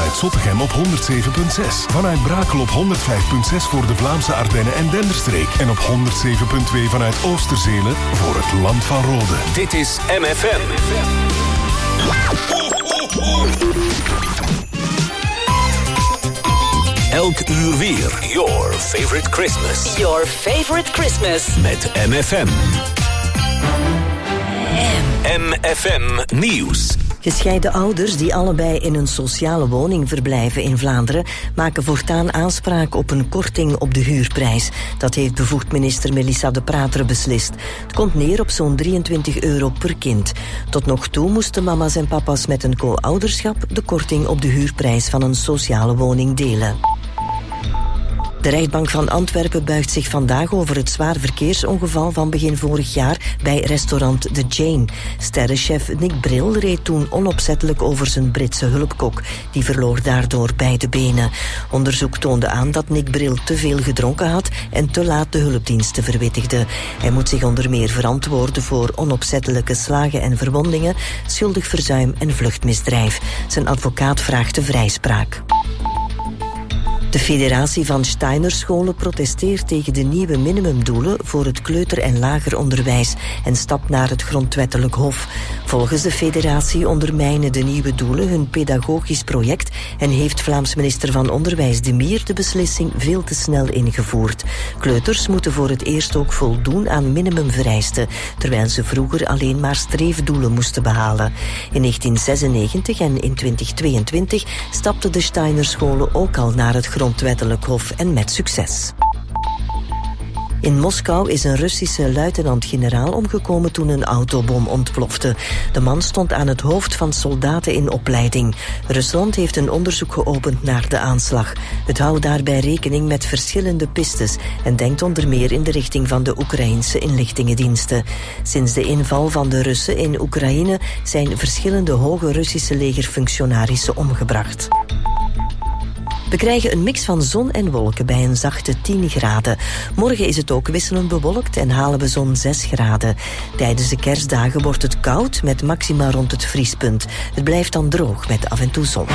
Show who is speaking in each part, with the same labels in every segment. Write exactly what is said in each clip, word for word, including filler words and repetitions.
Speaker 1: vanuit Zottegem op honderd zeven komma zes. Vanuit Brakel op honderd vijf komma zes voor de Vlaamse Ardennen en Denderstreek. En op honderd zeven komma twee vanuit Oosterzelen voor het Land van Rode.
Speaker 2: Dit is M F M. Elk uur weer. Your favorite Christmas.
Speaker 3: Your favorite Christmas.
Speaker 2: Met M F M. M F M Nieuws.
Speaker 4: Gescheiden ouders die allebei in een sociale woning verblijven in Vlaanderen maken voortaan aanspraak op een korting op de huurprijs. Dat heeft bevoegd minister Melissa De Prater beslist. Het komt neer op zo'n drieëntwintig euro per kind. Tot nog toe moesten mama's en papa's met een co-ouderschap de korting op de huurprijs van een sociale woning delen. De rechtbank van Antwerpen buigt zich vandaag over het zwaar verkeersongeval van begin vorig jaar bij restaurant The Jane. Sterrenchef Nick Bril reed toen onopzettelijk over zijn Britse hulpkok. Die verloor daardoor beide benen. Onderzoek toonde aan dat Nick Bril te veel gedronken had en te laat de hulpdiensten verwittigde. Hij moet zich onder meer verantwoorden voor onopzettelijke slagen en verwondingen, schuldig verzuim en vluchtmisdrijf. Zijn advocaat vraagt de vrijspraak. De federatie van Steinerscholen protesteert tegen de nieuwe minimumdoelen voor het kleuter- en lager onderwijs en stapt naar het grondwettelijk hof. Volgens de federatie ondermijnen de nieuwe doelen hun pedagogisch project en heeft Vlaams minister van Onderwijs De Mier de beslissing veel te snel ingevoerd. Kleuters moeten voor het eerst ook voldoen aan minimumvereisten, terwijl ze vroeger alleen maar streefdoelen moesten behalen. In negentien zesennegentig en in twintig tweeëntwintig stapten de Steinerscholen ook al naar het grondwettelijk hof en met succes. In Moskou is een Russische luitenant-generaal omgekomen toen een autobom ontplofte. De man stond aan het hoofd van soldaten in opleiding. Rusland heeft een onderzoek geopend naar de aanslag. Het houdt daarbij rekening met verschillende pistes en denkt onder meer in de richting van de Oekraïnse inlichtingendiensten. Sinds de inval van de Russen in Oekraïne zijn verschillende hoge Russische legerfunctionarissen omgebracht. We krijgen een mix van zon en wolken bij een zachte tien graden. Morgen is het ook wisselend bewolkt en halen we zo'n zes graden. Tijdens de kerstdagen wordt het koud met maxima rond het vriespunt. Het blijft dan droog met af en toe zon.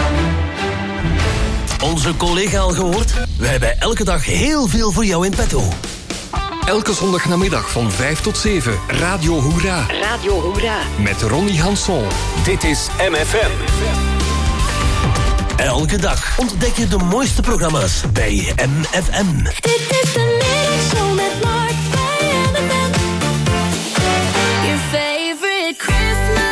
Speaker 5: Onze collega al gehoord? We hebben elke dag heel veel voor jou in petto.
Speaker 6: Elke zondagnamiddag van vijf tot zeven. Radio Hoera.
Speaker 3: Radio Hoera.
Speaker 6: Met Ronnie Hanson.
Speaker 2: Dit is M F M.
Speaker 5: Elke dag ontdek je de mooiste programma's bij M F M.
Speaker 7: Dit is de middagshow met Mark bij M F M. Your favorite Christmas.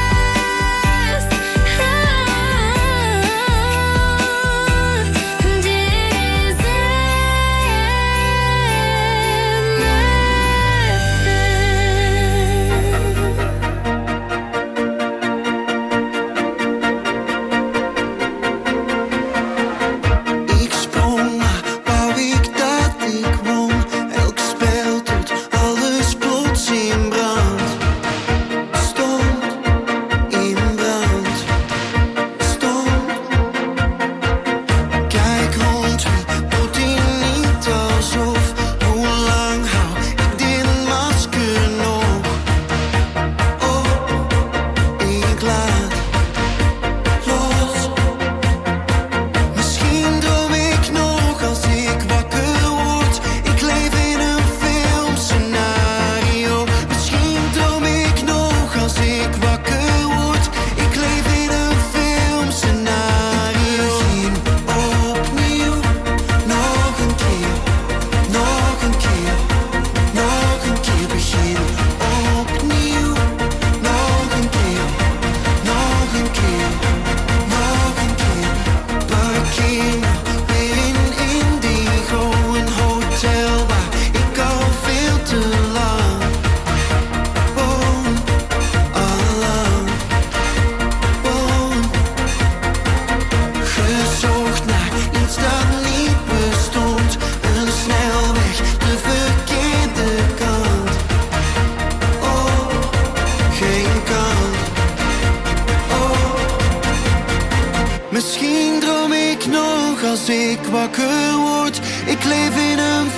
Speaker 8: Misschien droom ik nog als ik wakker word. Ik leef in een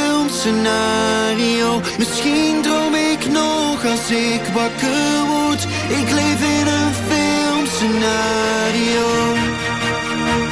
Speaker 8: filmscenario. Misschien droom ik nog als ik wakker word. Ik leef in een filmscenario.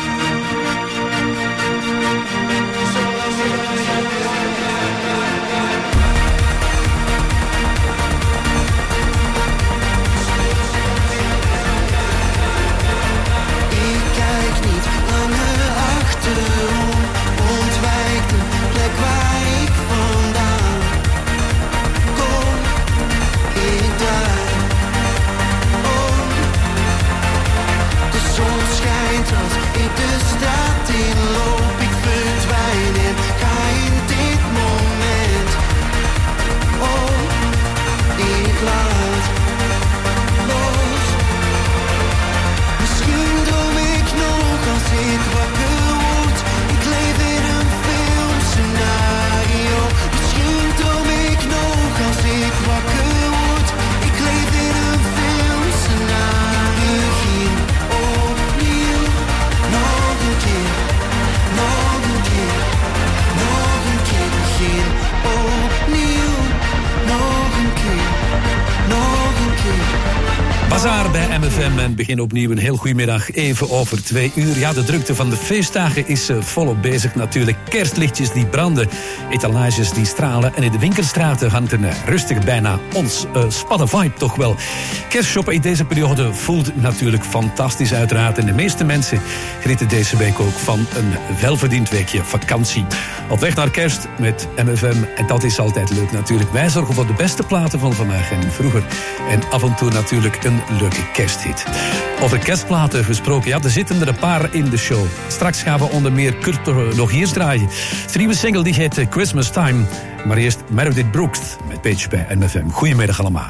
Speaker 8: de straat in loop, ik verdwijn en ga in dit moment. Oh, ik laat los. Misschien droom ik nog als ik wakker word. Ik leef in een filmscenario. Misschien droom ik nog als ik wakker word. Ik leef in een filmscenario. Begin opnieuw, nog een keer, nog een keer, nog een keer. Begin opnieuw, nog een keer, nog een keer.
Speaker 9: Bazaar bij M F M en begin opnieuw een heel goedemiddag, even over twee uur. Ja, de drukte van de feestdagen is uh, volop bezig natuurlijk. Kerstlichtjes die branden, etalages die stralen en in de winkelstraten hangt een uh, rustige, bijna ons uh, spadde vibe toch wel. Kerstshoppen in deze periode voelt natuurlijk fantastisch uiteraard en de meeste mensen genieten deze week ook van een welverdiend weekje vakantie. Op weg naar kerst met M F M en dat is altijd leuk natuurlijk. Wij zorgen voor de beste platen van vandaag en vroeger en af en toe natuurlijk een leuke kersthit. Over kerstplaten gesproken, ja, er zitten er een paar in de show. Straks gaan we onder meer Kurt Logiers draaien. Zijn nieuwe single die heet Christmas Time. Maar eerst Meredith Brooks met Page bij M F M. Goedemiddag allemaal.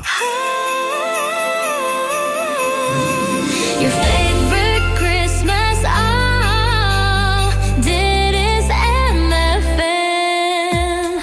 Speaker 7: Your favorite Christmas, oh, dit is M F M.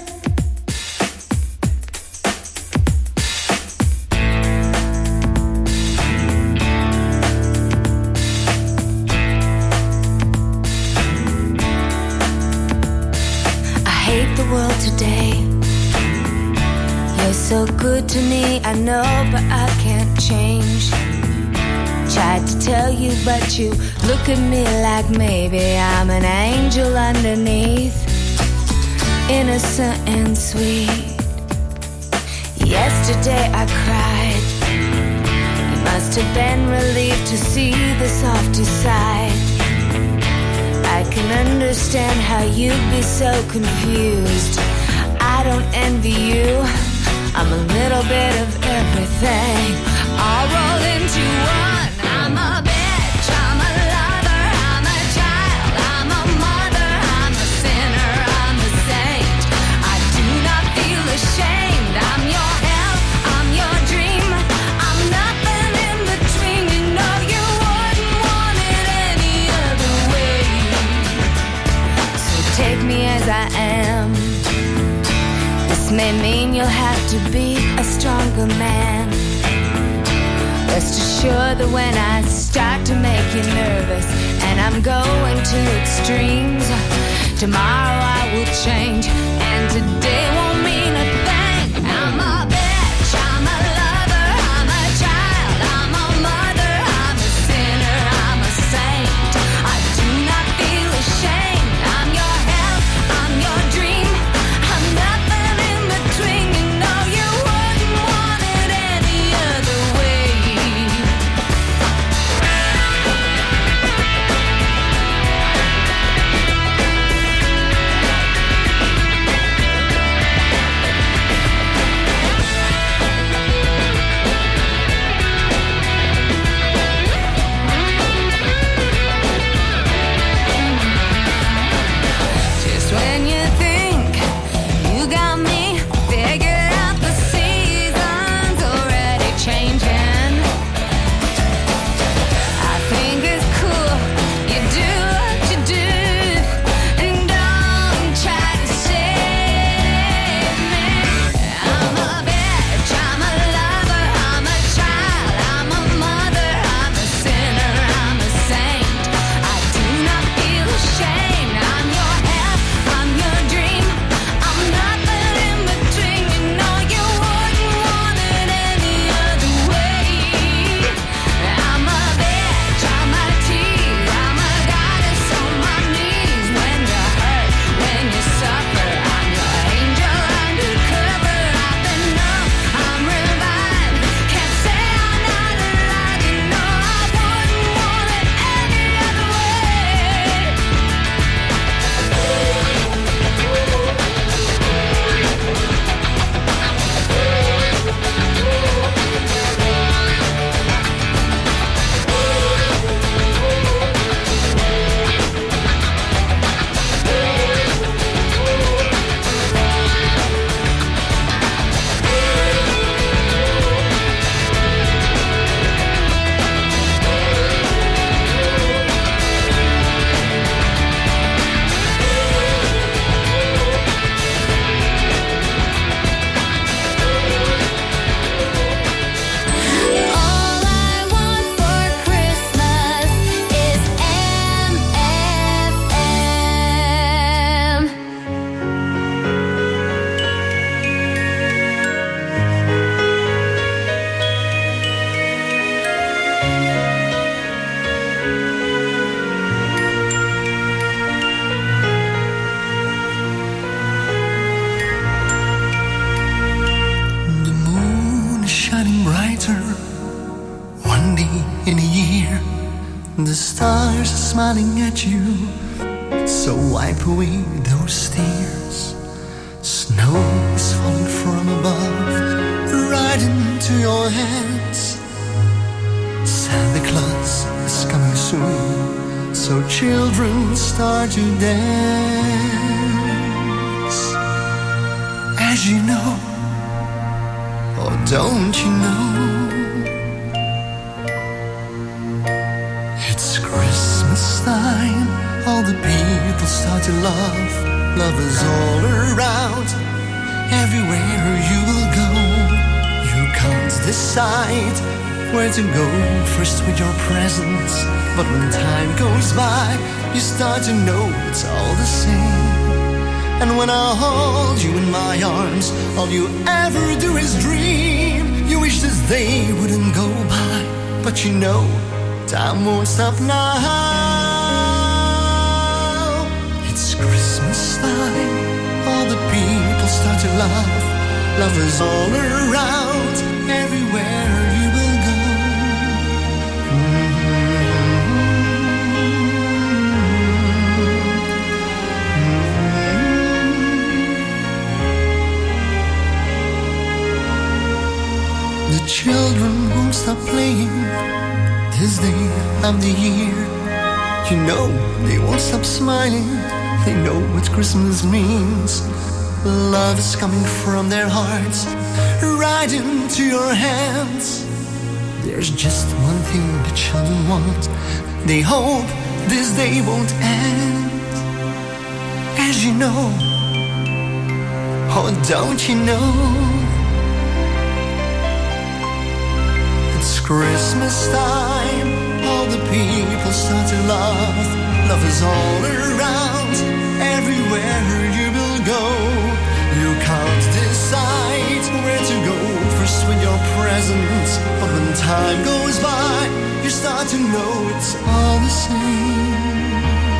Speaker 7: I hate the world today. You're so good to me, I know, but I can't change. Tried to tell you, but you look at me like maybe I'm an angel underneath, innocent and sweet. Yesterday I cried. You must have been relieved to see the softer side. I can understand how you'd be so confused. I don't envy you. I'm a little bit of everything, all rolled into one. I'm a bitch, I'm a lover, I'm a child, I'm a mother, I'm a sinner, I'm a saint. I do not feel ashamed. I'm your hell, I'm your dream. I'm nothing in between. You know you wouldn't want it any other way. So take me as I am. This may mean you'll have to be a stronger man. Rest assured that when I start to make you nervous and I'm going to extremes, tomorrow I will change and today won't mean a thing. I'm a bitch, I'm a lover, I'm a child, I'm a mother, I'm a sinner, I'm a saint. I do not feel ashamed. I'm your hell, I'm your dream. I'm nothing in between. You know you wouldn't want it any other way.
Speaker 8: The stars are smiling at you, so wipe away those tears. Snow is falling from above, right into your hands. Santa Claus is coming soon, so children start to dance. As you know, or don't you know, it's Christmas time. All the people start to laugh. Love is all around. Everywhere you will go, you can't decide where to go first with your presents. But when time goes by, you start to know it's all the same. And when I hold you in my arms, all you ever do is dream. You wish this day wouldn't go by, but you know time won't stop now. It's Christmas time. All the people start to laugh. Love is all around. Everywhere you will go. The children won't stop playing this day of the year. You know they won't stop smiling. They know what Christmas means. Love is coming from their hearts, right into your hands. There's just one thing the children want. They hope this day won't end. As you know, oh don't you know, it's Christmas time. All the people start to laugh. Love is all around. Everywhere you will go, you can't decide where to go first with your presents. But when time goes by, you start to know it's all the same.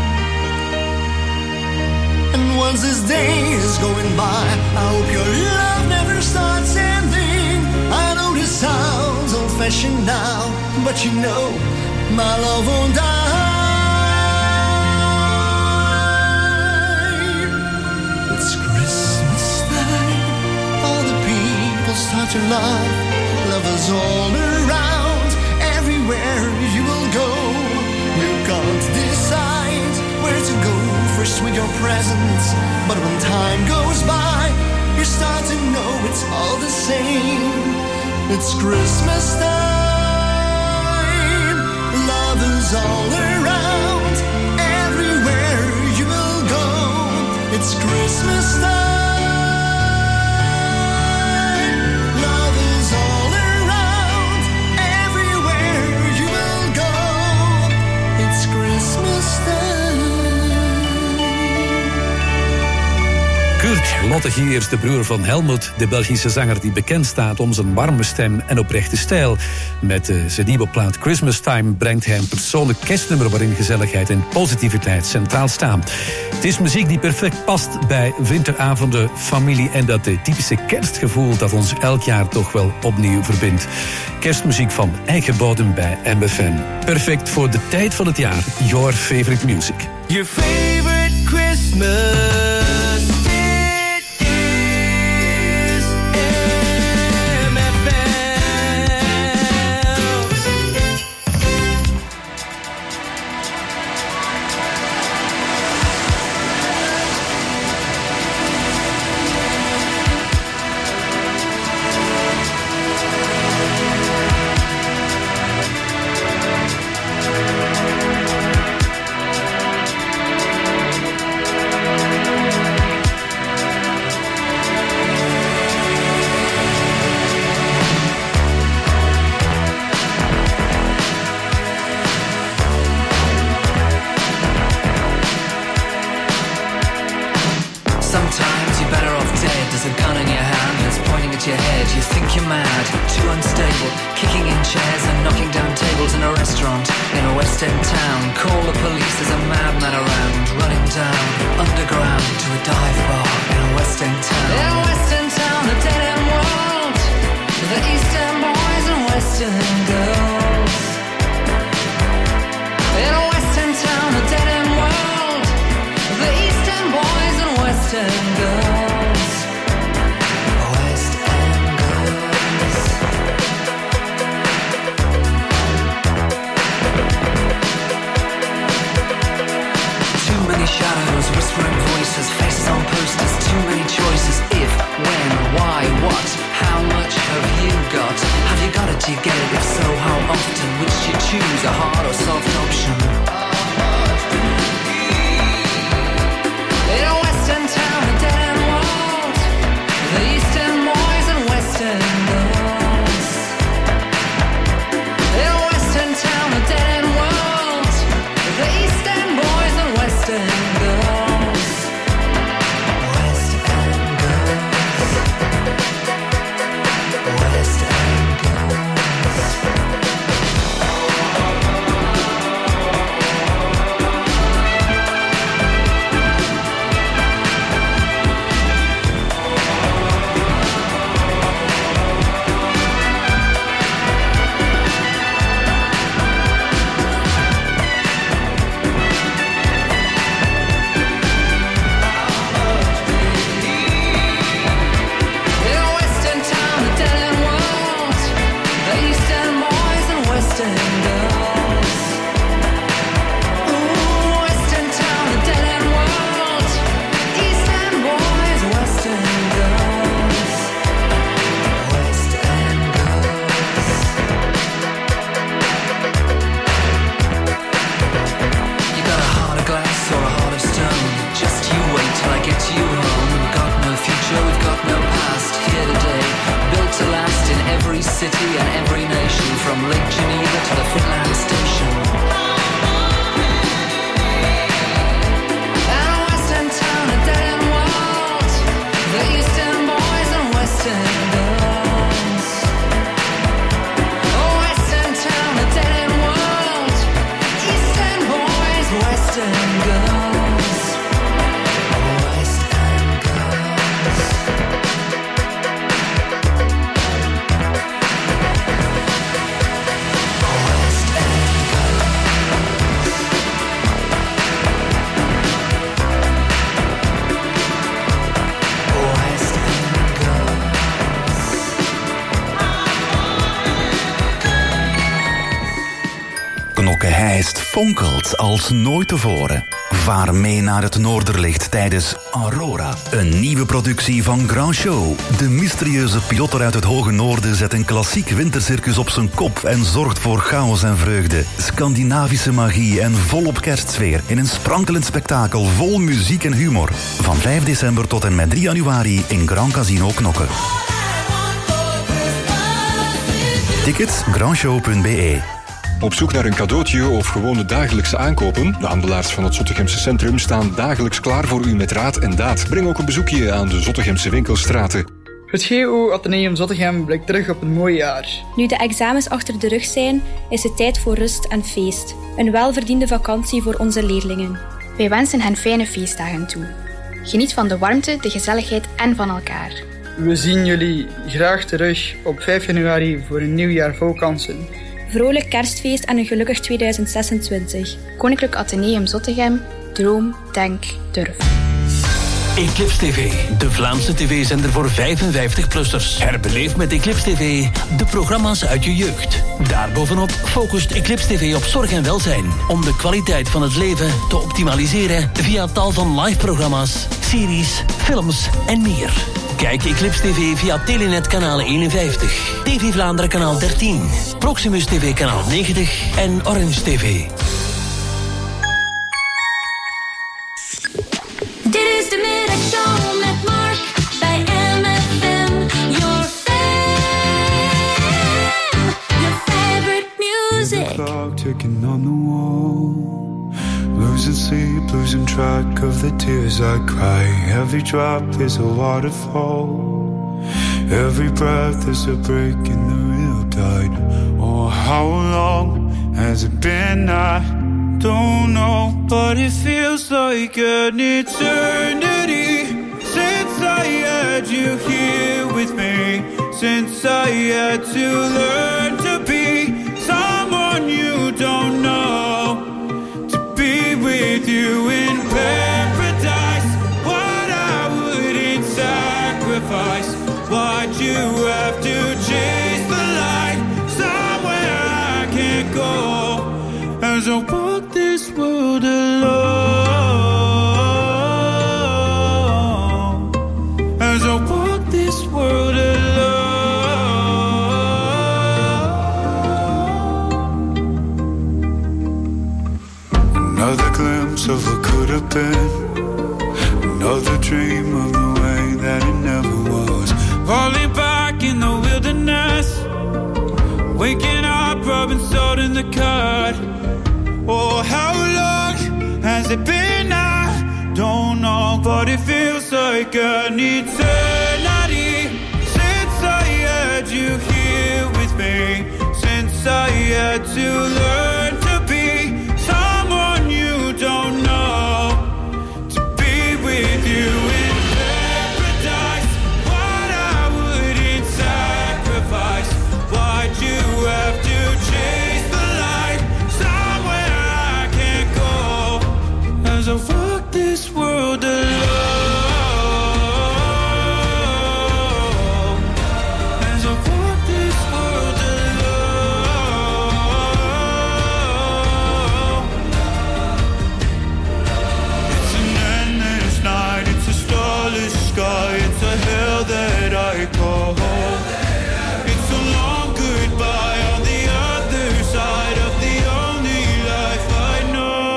Speaker 8: And once this day is going by, I hope your love never starts ending. I know this sounds old-fashioned now, but you know my love won't die. It's Christmas time. All the people start to laugh. Love is all around. Everywhere you will go, you can't decide where to go first with your presents. But when time goes by, you start to know it's all the same. It's Christmas time. Love is all around. Everywhere you will go, it's Christmas time. Love is all around. Everywhere you will go, it's Christmas time.
Speaker 9: Kurt Lottegiers, de broer van Helmut, de Belgische zanger die bekend staat om zijn warme stem en oprechte stijl. Met uh, zijn nieuwe plaat Christmas Time brengt hij een persoonlijk kerstnummer waarin gezelligheid en positiviteit centraal staan. Het is muziek die perfect past bij winteravonden, familie en dat uh, typische kerstgevoel dat ons elk jaar toch wel opnieuw verbindt. Kerstmuziek van eigen bodem bij M F M. Perfect voor de tijd van het jaar. Your favorite music.
Speaker 8: Your favorite Christmas.
Speaker 10: Eastern boys and Western girls. Knokke-Heist fonkelt als nooit tevoren. Vaar mee naar het Noorderlicht tijdens Aurora. Een nieuwe productie van Grand Show. De mysterieuze pilotter uit het Hoge Noorden zet een klassiek wintercircus op zijn kop en zorgt voor chaos en vreugde. Scandinavische magie en volop kerstsfeer in een sprankelend spektakel vol muziek en humor. Van vijf december tot en met drie januari in Grand Casino Knokke. Tickets grandshow punt b e.
Speaker 11: Op zoek naar een cadeautje of gewone dagelijkse aankopen? De handelaars van het Zottegemse Centrum staan dagelijks klaar voor u met raad en daad. Breng ook een bezoekje aan de Zottegemse winkelstraten.
Speaker 12: Het G O Atheneum Zottegem blikt terug op een mooi jaar.
Speaker 13: Nu de examens achter de rug zijn, is het tijd voor rust en feest. Een welverdiende vakantie voor onze leerlingen.
Speaker 14: Wij wensen hen fijne feestdagen toe. Geniet van de warmte, de gezelligheid en van elkaar.
Speaker 12: We zien jullie graag terug op vijf januari voor een nieuw jaar vol kansen.
Speaker 13: Vrolijk kerstfeest en een gelukkig tweeduizend zesentwintig.
Speaker 14: Koninklijk Atheneum Zottegem. Droom, denk, durf.
Speaker 5: Eclipse T V, de Vlaamse tv-zender voor vijfenvijftig-plussers. Herbeleef met Eclipse T V de programma's uit je jeugd. Daarbovenop focust Eclipse T V op zorg en welzijn. Om de kwaliteit van het leven te optimaliseren via tal van live-programma's, series, films en meer. Kijk Eclipse T V via Telenet kanaal eenenvijftig, T V Vlaanderen kanaal dertien, Proximus T V kanaal negentig en Orange T V.
Speaker 7: Dit is de middagshow met Mark bij M F M. Your fam, your favorite music.
Speaker 8: The clock ticking on the wall. Losing sleep, losing track of the tears I cry. Every drop is a waterfall. Every breath is a break in the real tide. Oh, how long has it been? I don't know, but it feels like an eternity since I had you here with me. Since I had to learn to be someone you don't know. With you in paradise, what I wouldn't sacrifice. Why'd you have to chase the light somewhere I can't go? As I walk this world alone, as I walk this world alone. Another glimpse of what could have been. Another dream of the way that it never was. Falling back in the wilderness. Waking up, rubbing salt in the cut. Oh, how long has it been? I don't know, but it feels like an eternity since I had you here with me. Since I had to learn to be someone you don't know, to be with you in paradise. What I wouldn't sacrifice. Why'd you have to chase the light somewhere I can't go? As I walk this world alone. As I walk this world alone. It's an endless night, it's a starless sky, it's a hell that I call home. It's a long goodbye on the other side of the only life I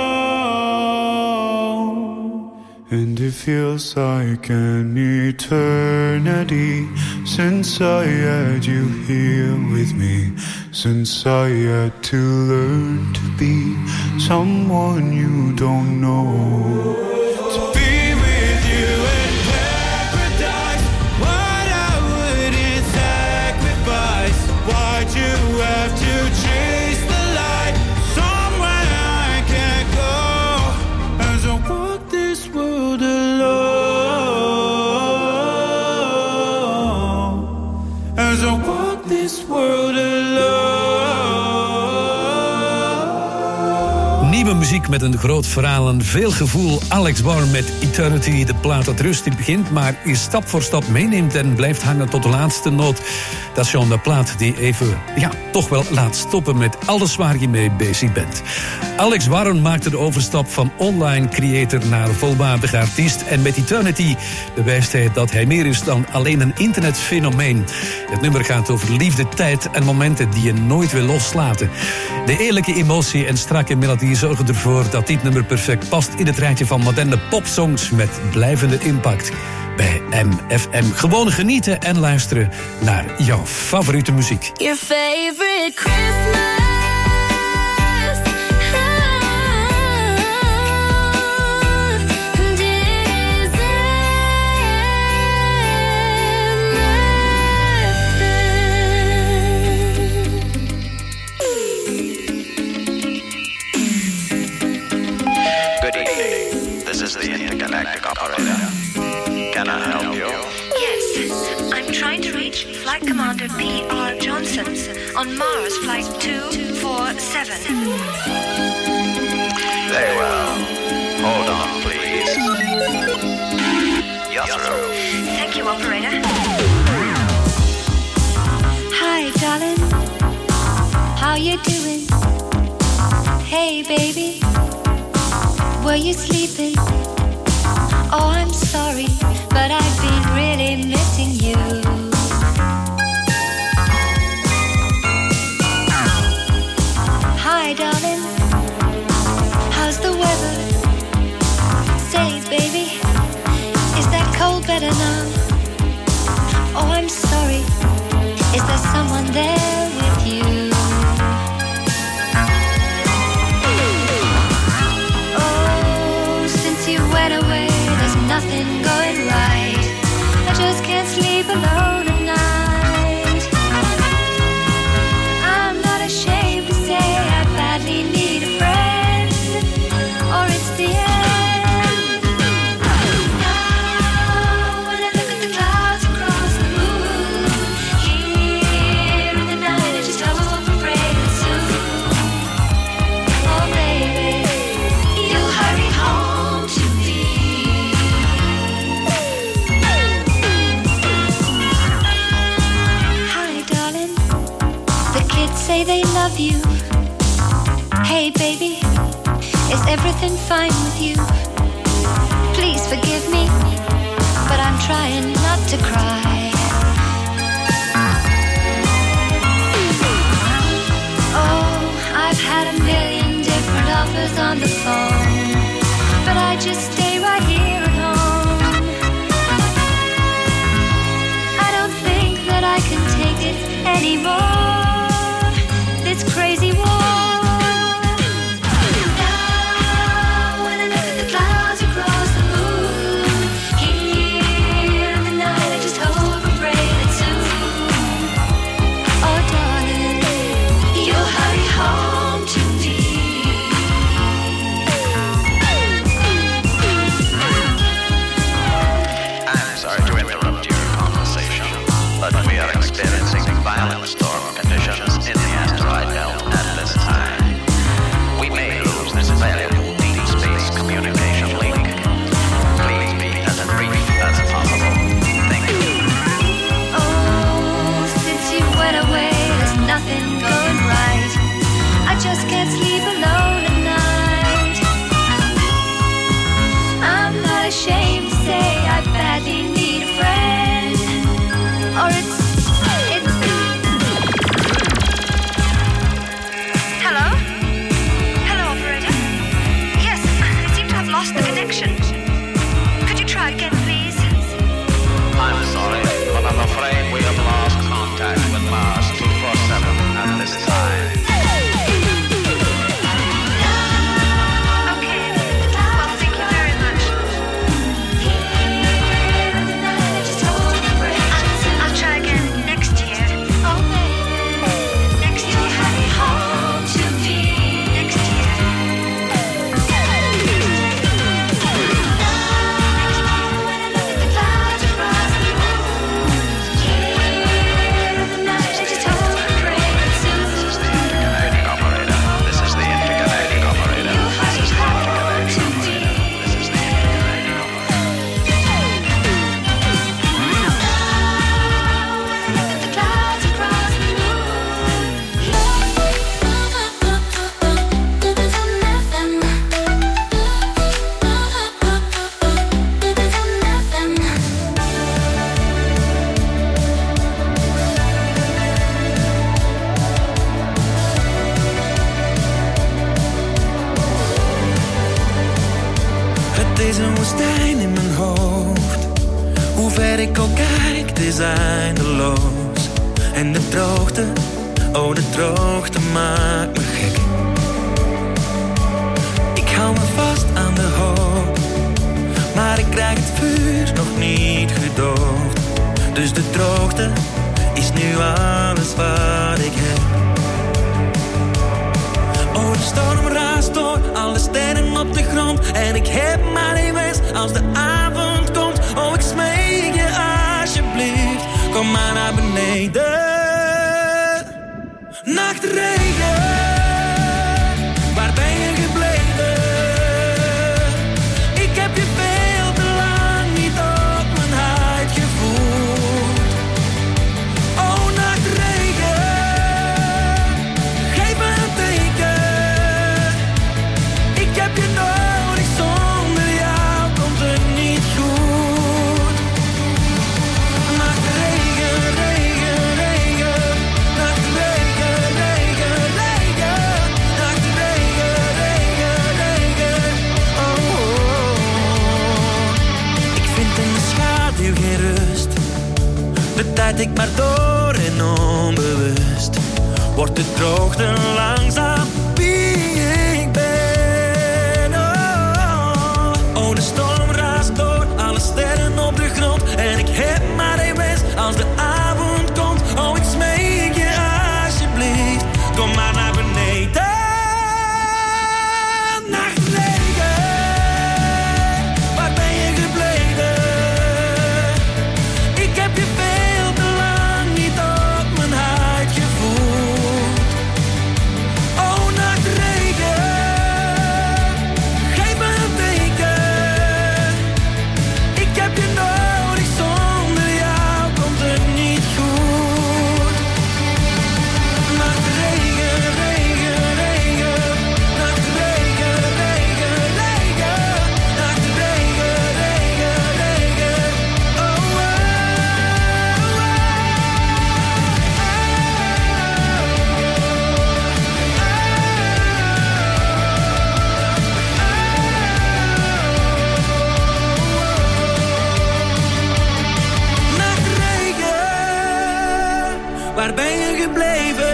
Speaker 8: know. And it feels like an eternity since I had you here with me. Since I had to learn to be someone you don't know. To be with you in paradise. What I wouldn't sacrifice. Why'd you have to chase the light somewhere I can't go?
Speaker 9: met een groot verhaal en veel gevoel. Alex Barr met Eternity, de plaat dat rustig begint, maar je stap voor stap meeneemt en blijft hangen tot de laatste noot. Dat is zo'n plaat die even, ja, toch wel laat stoppen met alles waar je mee bezig bent. Alex Warren maakte de overstap van online creator naar volwaardige artiest. En met Eternity bewijst hij dat hij meer is dan alleen een internetfenomeen. Het nummer gaat over liefde, tijd en momenten die je nooit wil loslaten. De eerlijke emotie en strakke melodie zorgen ervoor dat dit nummer perfect past in het rijtje van moderne popsongs met blijvende impact. Bij M F M. Gewoon genieten en luisteren naar jouw favoriete muziek.
Speaker 7: Your favorite Christmas.
Speaker 15: Can I help you?
Speaker 16: Yes, I'm trying to reach Flight Commander P R Johnson on Mars Flight two four seven.
Speaker 15: Very well. Hold on, please. You're through.
Speaker 16: Thank you, operator.
Speaker 7: Hi, darling. How you doing? Hey, baby. Were you sleeping? Oh, I'm sorry, but I've been really missing you. Hi, darling. How's the weather? Say, baby, is that cold better now? Oh, I'm sorry. Is there someone there with you? Oh, since you went away, nothing going right. I just can't sleep alone at night. I'm not ashamed to say I badly need a friend, or it's the end. Now when I look at the clouds across the moon, here in the night I just hope and pray that soon, oh baby, you'll hurry home to me. Say they love you. Hey baby, is everything fine with you? Please forgive me, but I'm trying not to cry. Oh, I've had a million different offers on the phone, but I just stay right here at home. I don't think that I can take it anymore. This crazy war. Now when I look at the clouds across the moon, here in the night I just hope and pray that soon, oh darling, you'll hurry home to me.
Speaker 8: is een woestijn in mijn hoofd. Hoe ver ik ook kijk, het is eindeloos. En de droogte, oh de droogte maakt me gek. Ik hou me vast aan de hoop, maar ik krijg het vuur nog niet gedoofd. Dus de droogte is nu alles wat ik heb. Oh, de storm raast door, alle sterren op de grond. En ik heb maar één wens als de avond komt. Oh, ik smeek je alsjeblieft, kom maar naar beneden. Nachtregen, waar ben je gebleven? Ik heb je veel te lang niet op mijn huid gevoeld. Oh, nachtregen, geef me een teken. Ik heb je nodig, zonder jou komt het niet goed. Nachtregen, regen, regen. Nachtregen, regen, regen. Nachtregen, regen, regen. Oh, oh, oh. Ik vind in de schaduw geen rust. De tijd ik maar door en onbewust. Wordt de droogte langzaam wie ik ben. Oh, oh, de storm raast door, alle sterren op de grond. En ik heb maar één wens als de avond komt. Oh, ik smeek je alsjeblieft, kom maar naar beneden. Nachtregen, waar ben je gebleven? Ik heb je veel te lang niet op mijn huid gevoeld. Oh, nachtregen, geef me een teken. Ik heb je nodig, zonder jou komt het niet goed. Nachtregen, regen, regen. Nachtregen, regen, regen. Nachtregen, regen, regen. Oh, oh, Nachtregen, waar ben je gebleven?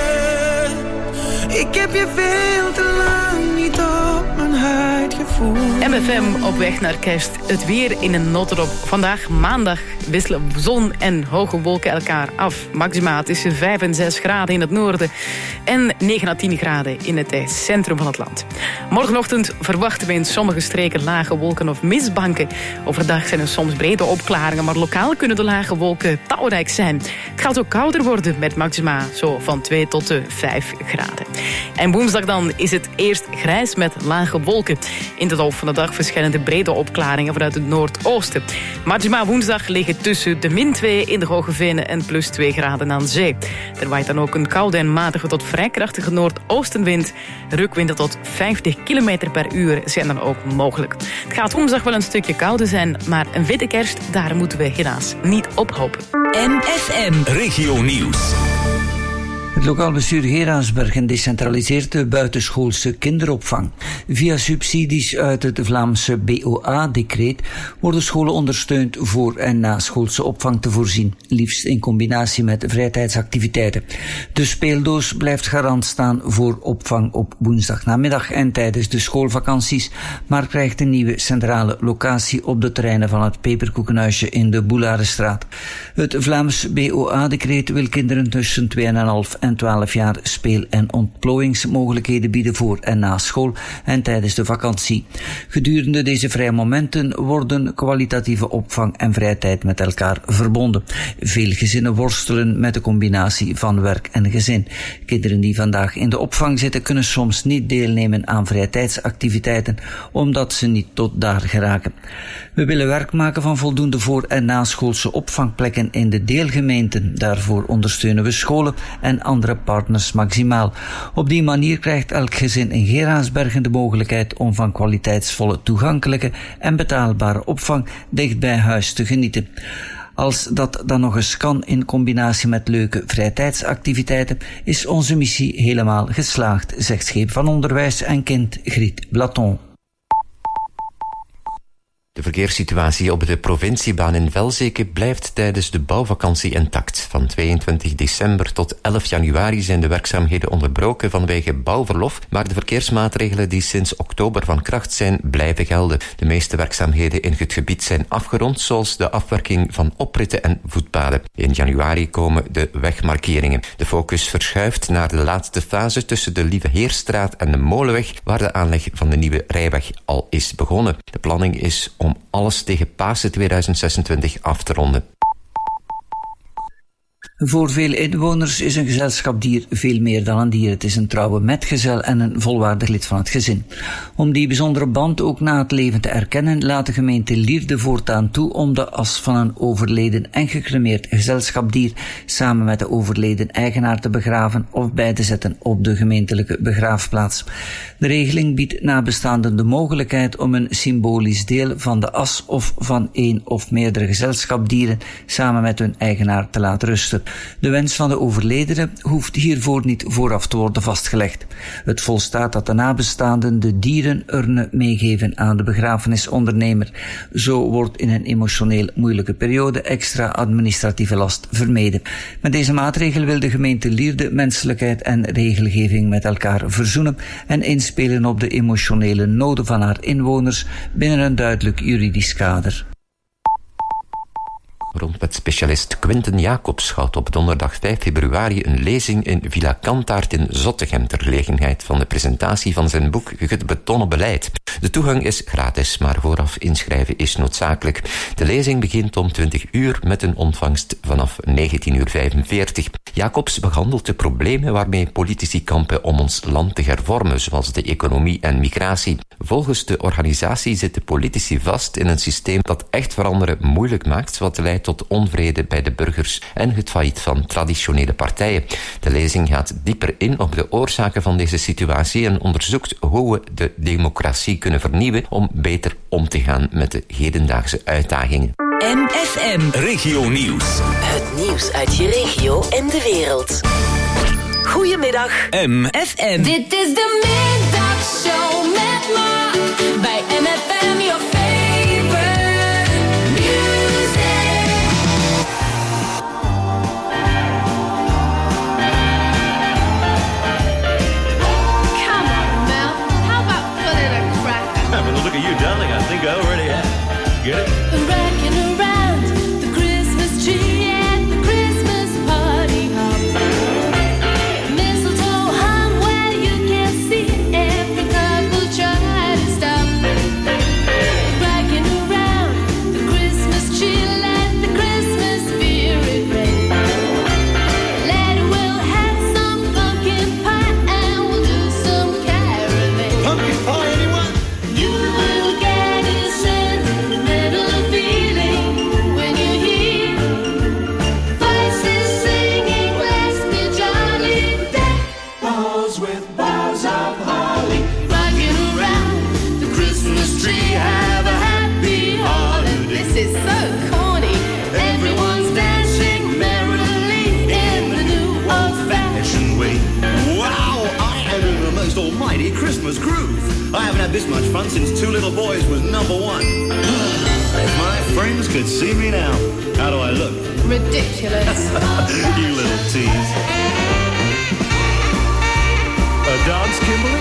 Speaker 8: Ik heb je veel te lang niet op mijn huid gevoeld.
Speaker 17: M F M op weg naar kerst. Het weer in een notendop. Vandaag maandag wisselen zon en hoge wolken elkaar af. Maxima tussen vijf en zes graden in het noorden en negen à tien graden in het centrum van het land. Morgenochtend verwachten we in sommige streken lage wolken of mistbanken. Overdag zijn er soms brede opklaringen, maar lokaal kunnen de lage wolken talrijk zijn. Het gaat ook kouder worden met maxima zo van twee tot vijf graden. En woensdag dan is het eerst grijs met lage wolken. In de loop van de dag verschijnen de brede opklaringen vanuit het noordoosten. Maxima woensdag liggen tussen de min twee in de Hoge Venen en plus twee graden aan zee. Er waait dan ook een koude en matige tot vrij krachtige noordoostenwind. Rukwinden tot vijftig kilometer per uur zijn dan ook mogelijk. Het gaat woensdag wel een stukje kouder zijn, maar een witte kerst, daar moeten we helaas niet op hopen.
Speaker 3: M F M
Speaker 2: Regio Nieuws.
Speaker 18: Het lokaal bestuur Geraardsbergen decentraliseert de buitenschoolse kinderopvang. Via subsidies uit het Vlaamse B O A-decreet worden scholen ondersteund voor en na schoolse opvang te voorzien, liefst in combinatie met vrijtijdsactiviteiten. De speeldoos blijft garant staan voor opvang op woensdagnamiddag en tijdens de schoolvakanties, maar krijgt een nieuwe centrale locatie op de terreinen van het Peperkoekenhuisje in de Boularenstraat. Het Vlaams B O A-decreet wil kinderen tussen twee komma vijf en twaalf jaar speel- en ontplooiingsmogelijkheden bieden voor en na school en tijdens de vakantie. Gedurende deze vrije momenten worden kwalitatieve opvang en vrije tijd met elkaar verbonden. Veel gezinnen worstelen met de combinatie van werk en gezin. Kinderen die vandaag in de opvang zitten kunnen soms niet deelnemen aan vrije tijdsactiviteiten omdat ze niet tot daar geraken. We willen werk maken van voldoende voor- en naschoolse opvangplekken in de deelgemeenten. Daarvoor ondersteunen we scholen en andere partners maximaal. Op die manier krijgt elk gezin in Geraardsbergen de mogelijkheid om van kwaliteitsvolle, toegankelijke en betaalbare opvang dicht bij huis te genieten. Als dat dan nog eens kan in combinatie met leuke vrijtijdsactiviteiten, is onze missie helemaal geslaagd, zegt Scheep van Onderwijs en Kind Griet Blaton.
Speaker 19: De verkeerssituatie op de provinciebaan in Velzeke blijft tijdens de bouwvakantie intact. Van tweeëntwintig december tot elf januari zijn de werkzaamheden onderbroken vanwege bouwverlof, maar de verkeersmaatregelen die sinds oktober van kracht zijn, blijven gelden. De meeste werkzaamheden in het gebied zijn afgerond, zoals de afwerking van opritten en voetpaden. In januari komen de wegmarkeringen. De focus verschuift naar de laatste fase tussen de Lieve Heerstraat en de Molenweg, waar de aanleg van de nieuwe rijweg al is begonnen. De planning is om alles tegen Pasen tweeduizend zesentwintig af te ronden.
Speaker 18: Voor veel inwoners is een gezelschapsdier veel meer dan een dier. Het is een trouwe metgezel en een volwaardig lid van het gezin. Om die bijzondere band ook na het leven te erkennen, laat de gemeente Lierde voortaan toe om de as van een overleden en gecremeerd gezelschapsdier samen met de overleden eigenaar te begraven of bij te zetten op de gemeentelijke begraafplaats. De regeling biedt nabestaanden de mogelijkheid om een symbolisch deel van de as of van één of meerdere gezelschapsdieren samen met hun eigenaar te laten rusten. De wens van de overledene hoeft hiervoor niet vooraf te worden vastgelegd. Het volstaat dat de nabestaanden de dierenurne meegeven aan de begrafenisondernemer. Zo wordt in een emotioneel moeilijke periode extra administratieve last vermeden. Met deze maatregel wil de gemeente Lierde menselijkheid en regelgeving met elkaar verzoenen en inspelen op de emotionele noden van haar inwoners binnen een duidelijk juridisch kader.
Speaker 19: Grondwetspecialist Quinten Jacobs houdt op donderdag vijf februari een lezing in Villa Kantaart in Zottegem ter gelegenheid van de presentatie van zijn boek Het Betonnen Beleid. De toegang is gratis, maar vooraf inschrijven is noodzakelijk. De lezing begint om twintig uur met een ontvangst vanaf negentien uur vijfenveertig. Jacobs behandelt de problemen waarmee politici kampen om ons land te hervormen, zoals de economie en migratie. Volgens de organisatie zitten politici vast in een systeem dat echt veranderen moeilijk maakt, wat leidt tot onvrede bij de burgers en het failliet van traditionele partijen. De lezing gaat dieper in op de oorzaken van deze situatie en onderzoekt hoe we de democratie kunnen vernieuwen om beter om te gaan met de hedendaagse uitdagingen.
Speaker 3: M F M.
Speaker 2: Regio Nieuws.
Speaker 3: Het nieuws uit je regio en de wereld. Goedemiddag.
Speaker 2: M
Speaker 3: F M.
Speaker 7: Dit is de middagshow met Ma bij M F M, your favorite music.
Speaker 20: Come on, Mel. How about pulling a cracker?
Speaker 15: Well, look at you, darling. I think I already have. Get it?
Speaker 7: Rocking around the Christmas tree at the Christmas party hop. Mistletoe hung where you can see every couple try to stop. Rocking around the Christmas tree, let the Christmas spirit reign. Later we'll have some pumpkin pie and we'll do some caroling.
Speaker 15: Pumpkin pie, anyone?
Speaker 7: You will get a sentimental feeling when you hear voices singing, let's be jolly. Deck the halls with boughs of holly. Rocking around the Christmas tree, have a happy holiday.
Speaker 20: This is so corny.
Speaker 7: Everyone's dancing merrily in the new old-fashioned way.
Speaker 15: Wow, I am in the most almighty Christmas groove. I haven't had this much fun since Two Little Boys was number one. If my friends could see me now, how do I look?
Speaker 20: Ridiculous.
Speaker 15: You little tease. A dance, Kimberly?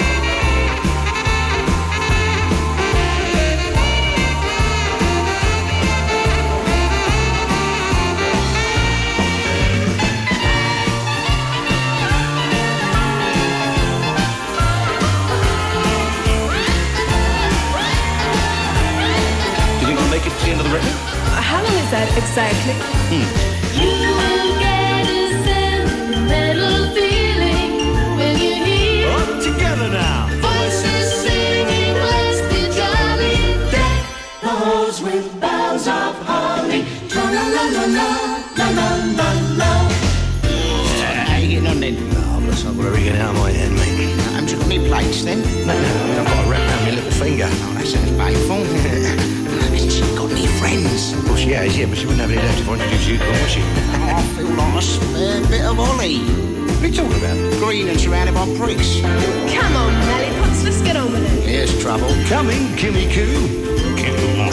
Speaker 15: Do you think we'll make it to the end of the record?
Speaker 20: How long is that exactly?
Speaker 7: You will get a sentimental feeling when you hear
Speaker 15: All together now.
Speaker 7: voices singing, let's be jolly. Deck the halls with boughs of holly. La la la la la, la la la la.
Speaker 15: How you getting on then? Oh, looks like we're getting out of my head, mate.
Speaker 21: Haven't you got any plates then?
Speaker 15: No, no, I mean, I've got a wrap around my little finger.
Speaker 21: Oh, that sounds painful. Hasn't she got any friends?
Speaker 15: Well, she has, yeah, but she wouldn't have any left if I introduced you to her, would she?
Speaker 21: Oh, I feel like a spare bit of Ollie.
Speaker 15: What are you talking about?
Speaker 21: Green and surrounded by pricks.
Speaker 20: Come on, Melly Pots, let's get on with it.
Speaker 21: Here's trouble.
Speaker 15: Coming, Kimmy Coo. Kimmy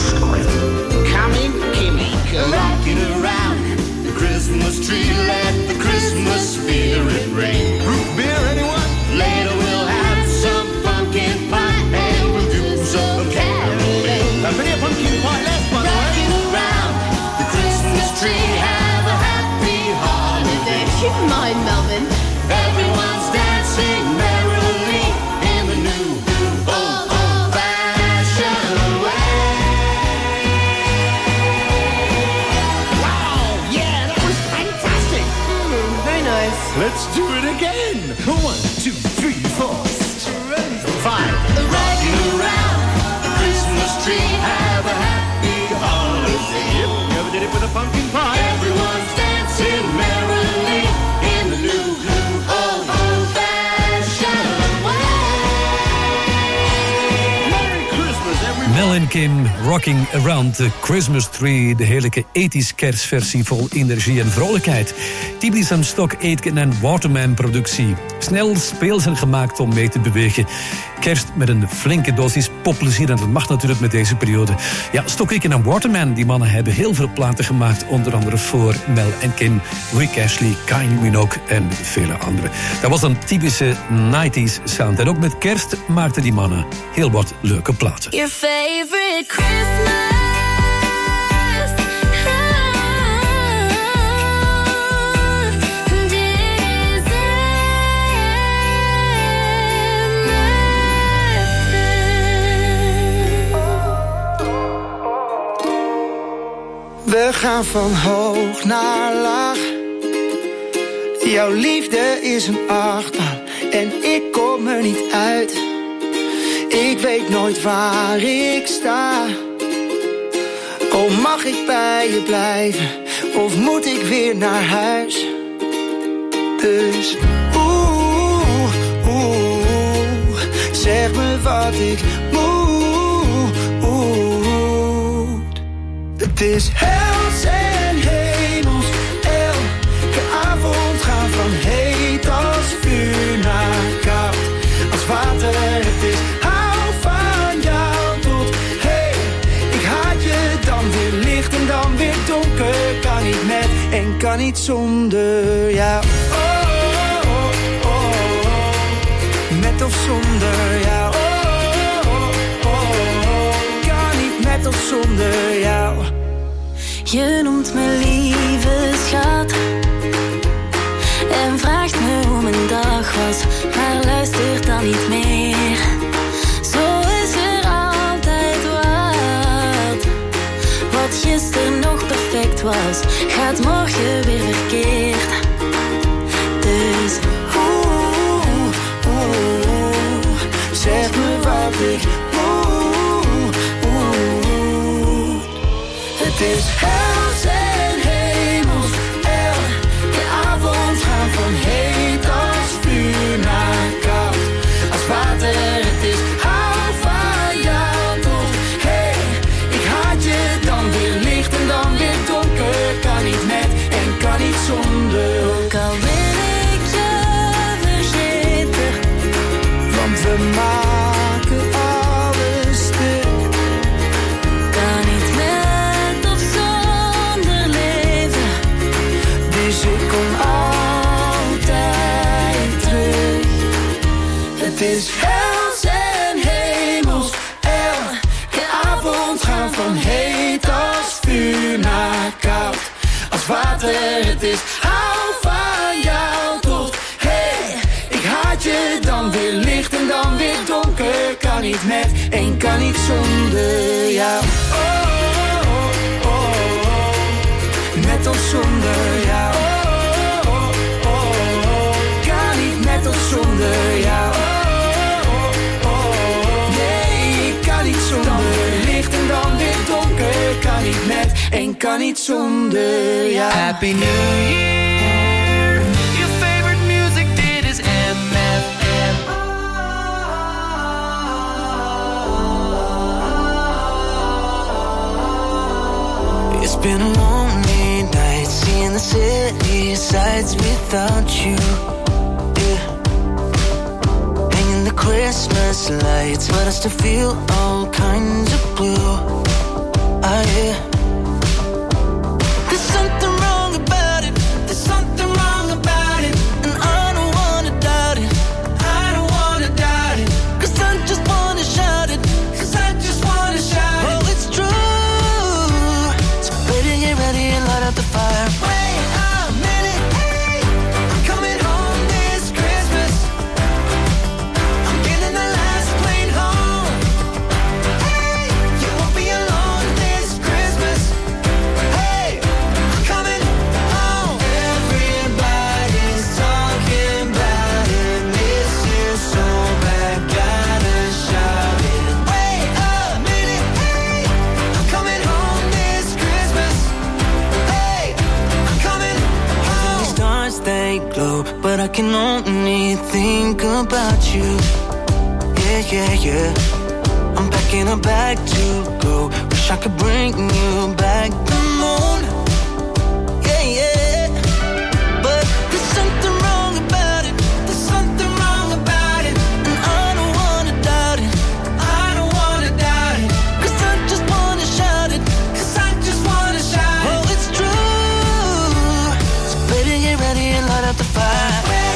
Speaker 15: rocking around the Christmas tree. Let the Christmas spirit reign. Root beer, anyone? Later we'll have some pumpkin pie and we'll do some caroling. Now, plenty of pumpkin pie left, by the way. Rocking around the Christmas tree. Have a happy holiday.
Speaker 20: Keep in mind, Melvin.
Speaker 15: Everyone's dancing merrily in the new, old, old-fashioned way. Wow, yeah, that was fantastic.
Speaker 20: Mm, very nice.
Speaker 15: Let's do it again. One, two, three, four, five. Rocking around the Christmas tree. Have a happy holiday. Yep, never did it with a pumpkin pie. Everyone's dancing merrily in the new, old, old-fashioned way. Merry Christmas, everybody.
Speaker 9: Mel en Kim, Rocking Around the Christmas Tree. De heerlijke ethisch kerstversie vol energie en vrolijkheid. Typisch een Stock Aitken en Waterman productie. Snel, speels en gemaakt om mee te bewegen. Kerst met een flinke dosis popplezier. En dat mag natuurlijk met deze periode. Ja, Stock Aitken en Waterman, die mannen hebben heel veel platen gemaakt. Onder andere voor Mel en Kim, Rick Astley, Kylie Minogue en vele anderen. Dat was een typische nineties sound. En ook met kerst maakten die mannen heel wat leuke platen.
Speaker 7: Your favorite Christmas.
Speaker 8: We gaan van hoog naar laag. Jouw liefde is een achtbaan en ik kom er niet uit. Ik weet nooit waar ik sta. Oh, mag ik bij je blijven of moet ik weer naar huis? Dus oeh, oeh, zeg me wat ik moet. Het is hels en hemels, elke avond gaan van heet als vuur naar koud als water. Het is hou van jou tot hey, ik haat je dan weer licht en dan weer donker. Kan niet met en kan niet zonder jou. Oh, oh, oh, oh, oh. Met of zonder jou. Oh, oh, oh, oh. Kan niet met of zonder jou.
Speaker 7: Je noemt me lieve schat en vraagt me hoe mijn dag was, maar luistert dan niet meer. Zo is er altijd wat. Wat gisteren nog perfect was, gaat morgen weer verkeerd. Dus oeh, oeh, oeh, zeg me wat ik moet. Het is hels en hemels, elke avond gaan van heet als vuur naar koud als water. Het is hou van jou tot hey, ik haat je dan weer licht en dan weer donker. Kan niet met en kan niet zonder. Ook al wil ik je vergeten, want we maken alles stuk. Kan niet met of zonder leven, dus ik kom altijd terug. Het is hels en hemels, elke avond gaan van heet als vuur naar koud als water. Het is hou van jou tot hey, ik haat je dan weer licht en dan weer donker. Kan niet met en kan niet zonder jou. Oh, oh, oh, oh, oh. Met of zonder jou. Oh, oh, oh, oh. Kan niet met of zonder jou. Oh, oh, oh, oh. Nee, ik kan niet zonder. Dan weer licht en dan weer donker. Kan niet met en kan niet zonder jou.
Speaker 1: Happy New Year. Your favorite music dit is M F M.
Speaker 8: It's been a lonely night, seeing the city sights without you. Yeah. Hanging the Christmas lights, but I still feel all kinds of blue. Ah, yeah. but I can only think about you. Yeah, yeah, yeah. I'm packing a bag to go. Wish I could bring you back the moon. Yeah, yeah. But there's something wrong about it. There's something wrong about it. And I don't wanna doubt it. I don't wanna doubt it. Cause I just wanna shout it. Cause I just wanna shout it. Oh, it's true. So baby, get ready and light up the fire.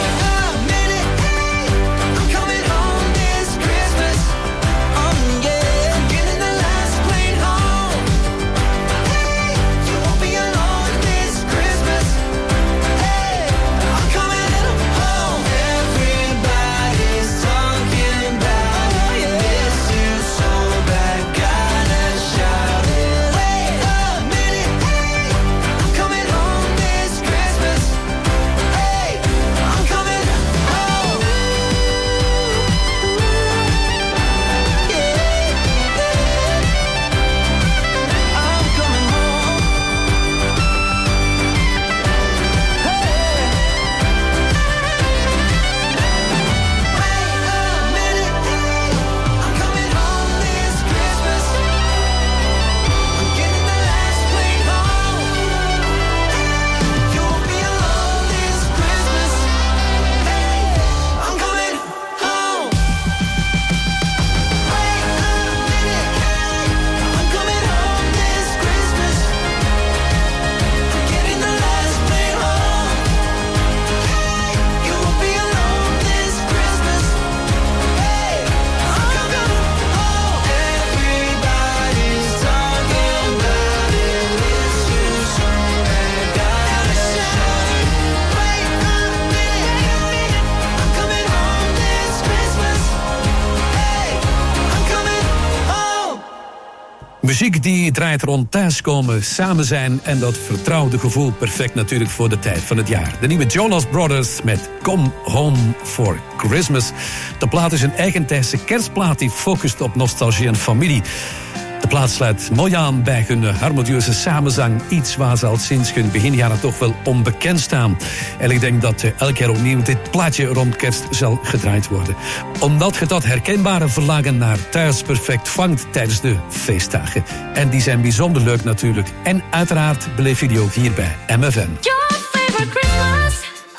Speaker 9: Muziek die draait rond thuiskomen, samen zijn en dat vertrouwde gevoel perfect natuurlijk voor de tijd van het jaar. De nieuwe Jonas Brothers met Come Home for Christmas. De plaat is een eigentijdse kerstplaat die focust op nostalgie en familie. De plaat sluit mooi aan bij hun harmonieuze samenzang. Iets waar ze al sinds hun beginjaren toch wel onbekend staan. En ik denk dat elk jaar opnieuw dit plaatje rond kerst zal gedraaid worden. Omdat je dat herkenbare verlangen naar thuis perfect vangt tijdens de feestdagen. En die zijn bijzonder leuk natuurlijk. En uiteraard beleef je die ook hier bij M F M.
Speaker 1: Your favorite Christmas.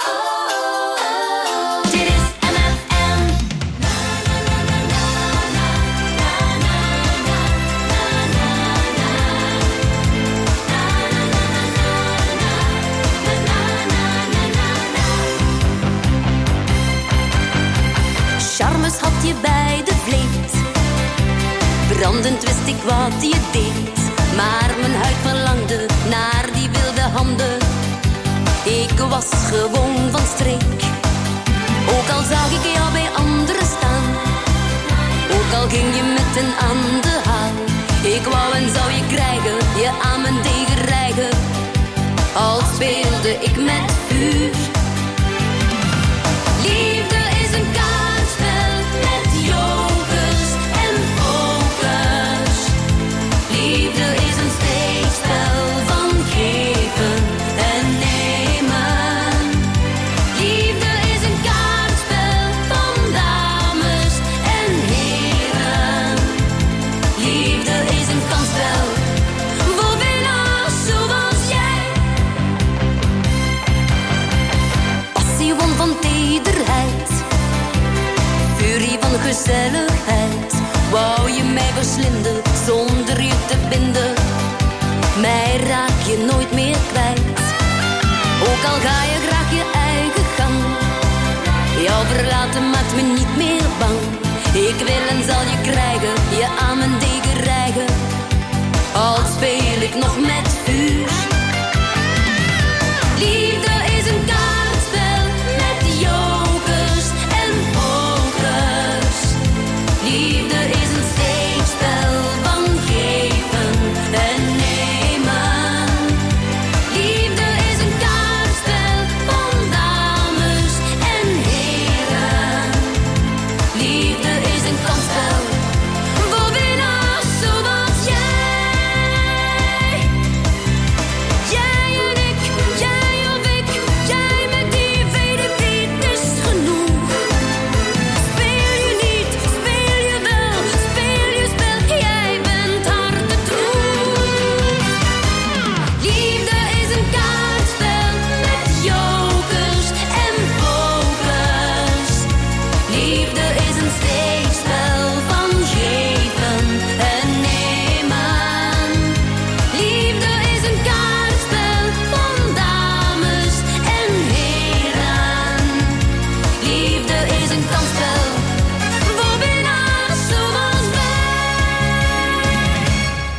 Speaker 4: Charmes had je bij de vleet. Brandend wist ik wat je deed. Maar mijn huid verlangde naar die wilde handen. Ik was gewoon van streek. Ook al zag ik jou bij anderen staan. Ook al ging je met een aan de haal. Ik wou en zou je krijgen, je aan mijn degen rijgen. Al speelde ik met vuur. Liefde is een kaartspel met jokers en pokers. Liefde is een steekspel van geven en nemen. Liefde is een kaartspel van dames en heren. Liefde is een kansspel voor winnaars zoals jij. Passie won van tederheid, furie van gezelligheid. Wou je mij verslinden zonder je te binden? Mij raak je nooit meer kwijt. Ook al ga je graag je eigen gang. Jou verlaten maakt me niet meer bang. Ik wil en zal je krijgen, je aan mijn degen rijgen. Al speel ik nog met vuur. Liefde is een kaartspel met jokers en pokers. Liefde is een steekspel van geven en nemen. Liefde is een kaartspel van dames en heren. Liefde is een kansspel voor winnaars zoals jij.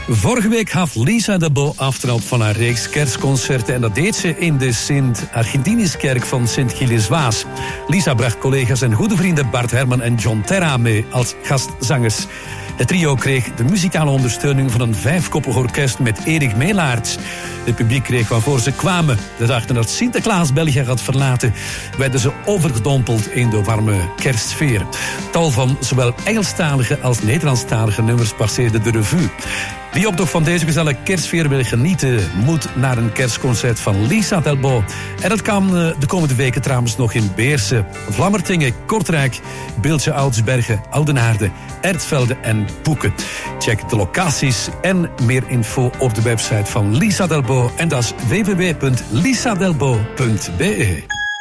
Speaker 9: Vorige week gaf Lisa Delbo aftrap van haar reeks kerstconcerten en dat deed ze in de Sint-Argentiniskerk van Sint-Gilles-Waas. Lisa bracht collega's en goede vrienden Bart Herman en John Terra mee als gastzangers. Het trio kreeg de muzikale ondersteuning van een vijfkoppig orkest met Erik Meelaerts. Het publiek kreeg waarvoor ze kwamen. De dag nadat Sinterklaas België had verlaten, werden ze overgedompeld in de warme kerstsfeer. Tal van zowel Engelstalige als Nederlandstalige nummers passeerden de revue. Wie op toch van deze gezellige kerstsfeer wil genieten, moet naar een kerstconcert van Lisa Delbo. En dat kan de komende weken trouwens nog in Beersen, Vlammertingen, Kortrijk, Beeldje Oudsbergen, Oudenaarde, Ertvelde en Boeken. Check de locaties en meer info op de website van Lisa Delbo. En dat is w w w punt lisa delbo punt b e.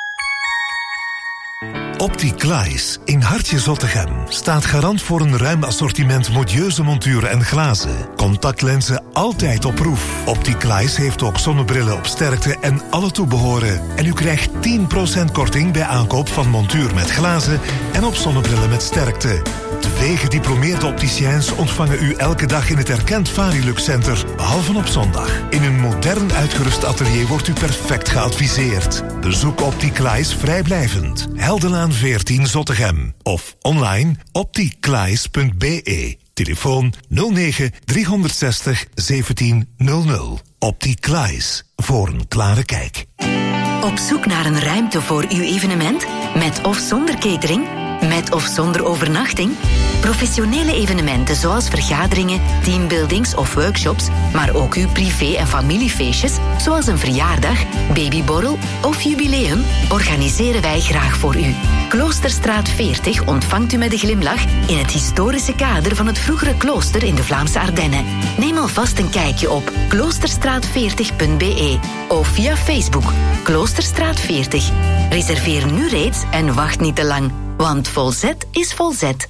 Speaker 6: Opticlies in Hartje Zottegem staat garant voor een ruim assortiment modieuze monturen en glazen. Contactlenzen altijd op proef. Opticlies heeft ook zonnebrillen op sterkte en alle toebehoren. En u krijgt tien procent korting bij aankoop van montuur met glazen en op zonnebrillen met sterkte. Twee gediplomeerde opticiens ontvangen u elke dag in het erkend Varilux Center, behalve op zondag. In een modern uitgerust atelier wordt u perfect geadviseerd. Bezoek Opticlies vrijblijvend. Heldenlaan veertien Zottegem. Of online opticlies punt b e. Telefoon nul negen driehonderdzestig zeventien nul nul. Opticlies, voor een klare kijk.
Speaker 3: Op zoek naar een ruimte voor uw evenement? Met of zonder catering? Met of zonder overnachting? Professionele evenementen zoals vergaderingen, teambuildings of workshops, maar ook uw privé- en familiefeestjes, zoals een verjaardag, babyborrel of jubileum, organiseren wij graag voor u. Kloosterstraat veertig ontvangt u met een glimlach in het historische kader van het vroegere klooster in de Vlaamse Ardennen. Neem alvast een kijkje op kloosterstraat veertig punt b e of via Facebook Kloosterstraat veertig. Reserveer nu reeds en wacht niet te lang, want volzet is volzet.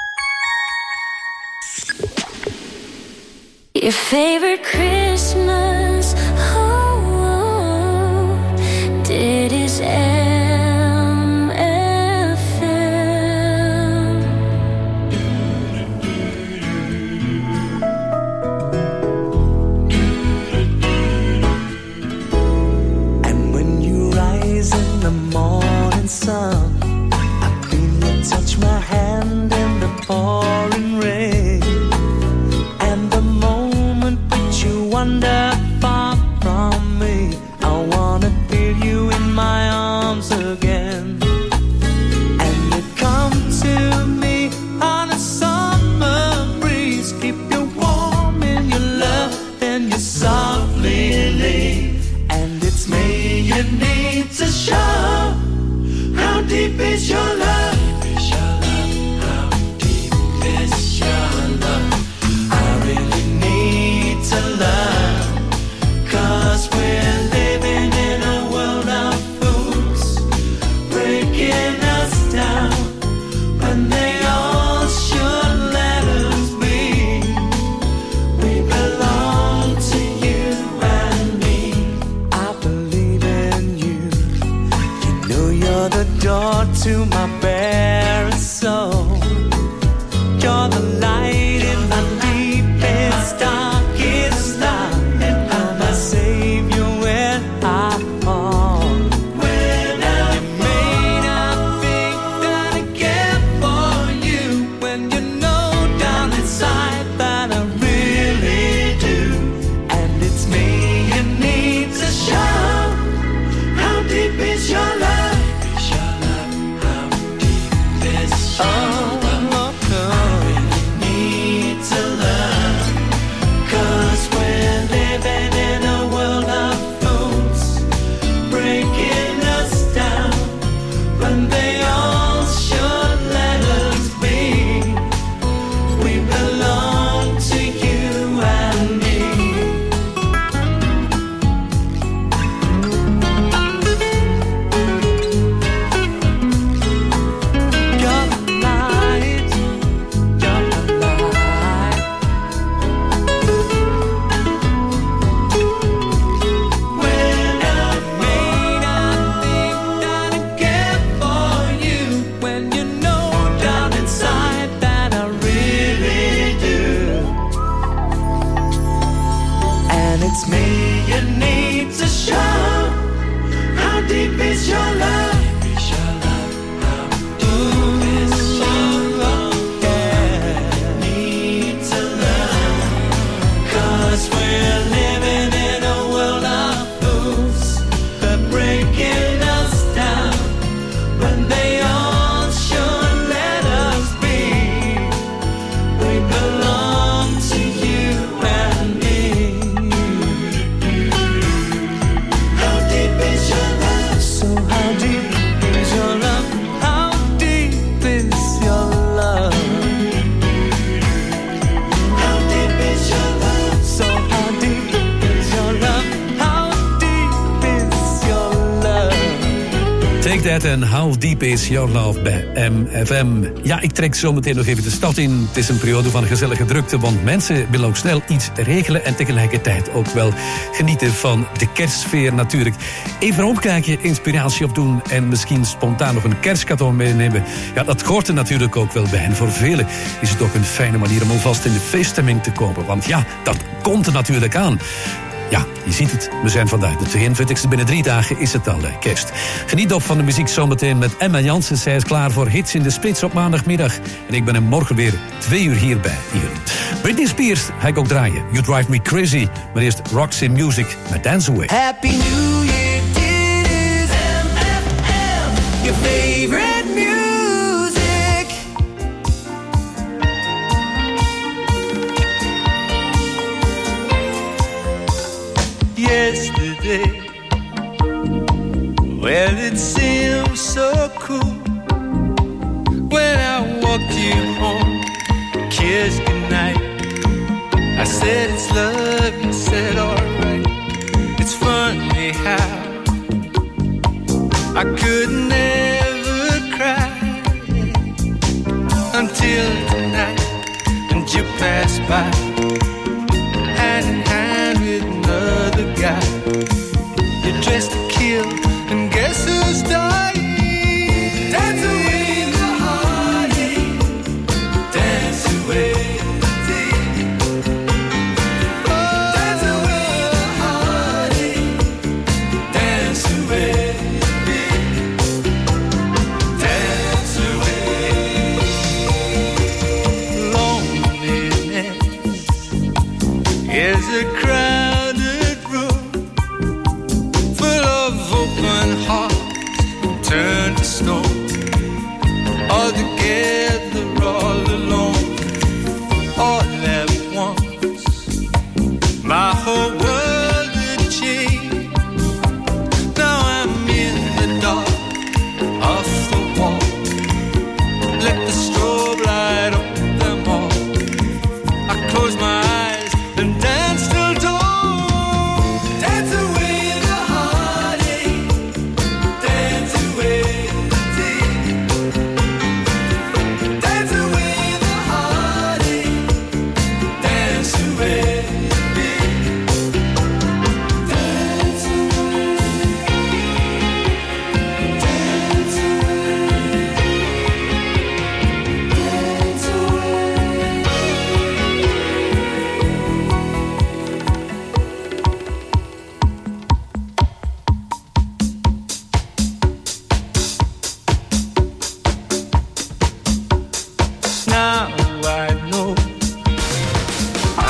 Speaker 4: Your favorite Christmas, oh, oh, dit is M F M.
Speaker 8: And when you rise in the morning sun, I feel you touch my hand in the pouring rain. And the moment that you wonder it's me you need to show. How deep is your love?
Speaker 9: That en How Deep Is Your Love bij M F M. Ja, ik trek zo meteen nog even de stad in. Het is een periode van gezellige drukte, want mensen willen ook snel iets regelen en tegelijkertijd ook wel genieten van de kerstsfeer natuurlijk. Even omkijken, inspiratie opdoen en misschien spontaan nog een kerstcadeau meenemen. Ja, dat hoort er natuurlijk ook wel bij. En voor velen is het ook een fijne manier om alvast in de feeststemming te komen. Want ja, dat komt er natuurlijk aan. Ja, je ziet het. We zijn vandaag de tweeëntwintigste. Binnen drie dagen is het al eh, kerst. Geniet op van de muziek zometeen met Emma Jansen. Zij is klaar voor Hits in de Spits op maandagmiddag. En ik ben er morgen weer twee uur hierbij. Hier. Britney Spears ga ik ook draaien. You Drive Me Crazy. Maar eerst Roxy Music met Dance Away.
Speaker 8: Happy New Year, dit is M F M. Your favorite music. Yesterday, well, it seemed so cool when I walked you home, kissed goodnight. I said it's love, you said alright. It's funny how I could never cry until tonight, and you passed by hand in hand with another guy. You're dressed to kill, and guess who's dying? Dance away the heartache, dance away the pain. Oh, dance away the heartache, dance away the pain. Dance away. Loneliness is a crime